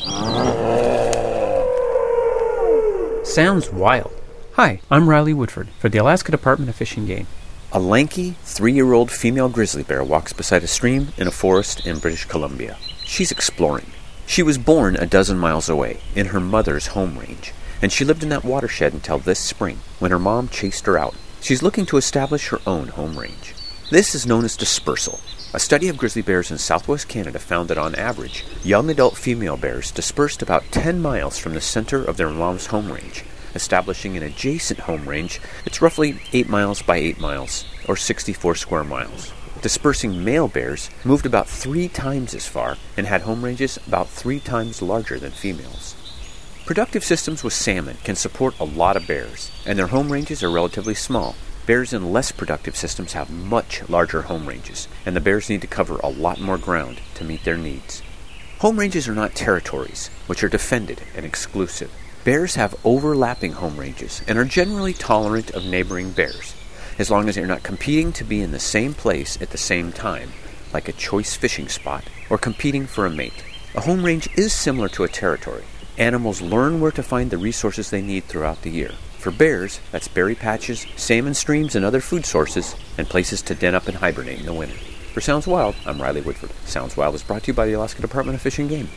Sounds wild. Hi, I'm Riley Woodford for the Alaska Department of Fish and Game. A lanky, 3-year-old female grizzly bear walks beside a stream in a forest in British Columbia. She's exploring. She was born a dozen miles away, in her mother's home range, and she lived in that watershed until this spring, when her mom chased her out. She's looking to establish her own home range. This is known as dispersal. A study of grizzly bears in southwest Canada found that on average, young adult female bears dispersed about 10 miles from the center of their mom's home range, establishing an adjacent home range that's roughly 8 miles by 8 miles, or 64 square miles. Dispersing male bears moved about 3 times as far and had home ranges about 3 times larger than females. Productive systems with salmon can support a lot of bears, and their home ranges are relatively small. Bears in less productive systems have much larger home ranges, and the bears need to cover a lot more ground to meet their needs. Home ranges are not territories, which are defended and exclusive. Bears have overlapping home ranges and are generally tolerant of neighboring bears, as long as they're not competing to be in the same place at the same time, like a choice fishing spot, or competing for a mate. A home range is similar to a territory. Animals learn where to find the resources they need throughout the year. For bears, that's berry patches, salmon streams and other food sources, and places to den up and hibernate in the winter. For Sounds Wild, I'm Riley Woodford. Sounds Wild is brought to you by the Alaska Department of Fish and Game.